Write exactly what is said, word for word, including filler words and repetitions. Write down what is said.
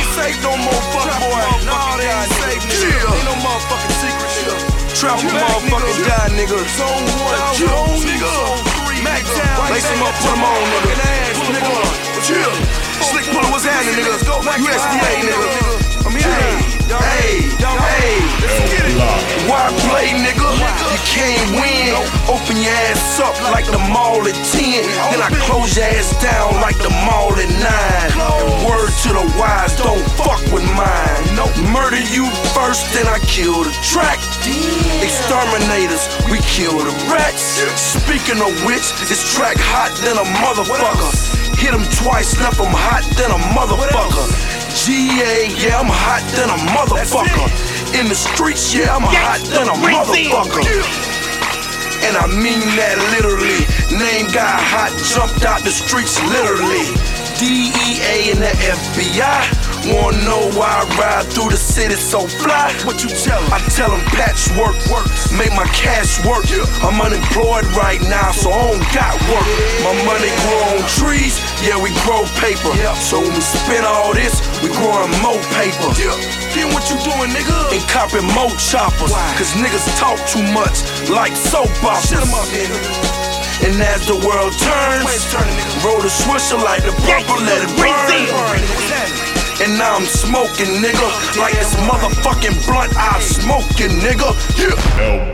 ain't safe no more, fuck boy. Nah, they ain't safe, nigga. Ain't no motherfucking secret, nigga. Trap a motherfucking die, nigga. Zone one, zone nigga. Mac Town, lace him up, put him on, nigga. Nigga, chill. Slick Puller, what's happening, nigga? U S D A, nigga. I'm here. Hey, hey, why play, nigga? You can't win. Open your ass up like the mall at ten. Then I close your ass down like the mall at nine. Word to the wise, don't fuck with mine. Murder you first, then I kill the track. Exterminators, we kill the rats. Speaking of which, this track hot than a motherfucker. Hit him twice, left him hot than a motherfucker. G A, yeah, I'm hot than a motherfucker. In the streets, yeah, I'm hot than a motherfucker. And I mean that literally. Name got hot, jumped out the streets literally. D E A and the F B I wanna know why I ride through the city so fly? What you tell 'em? I tell 'em patchwork work, make my cash work. I'm unemployed right now, so I don't got work. My money grow on trees, yeah, we grow paper. So when we spend all this, we growing more paper. Then what you doing, nigga? And copping more choppers. Cause niggas talk too much, like soap operas. And as the world turns, roll the swisher like the purple, let it burn. And now I'm smoking, nigga, like this motherfucking blunt I'm smoking, nigga. Yeah.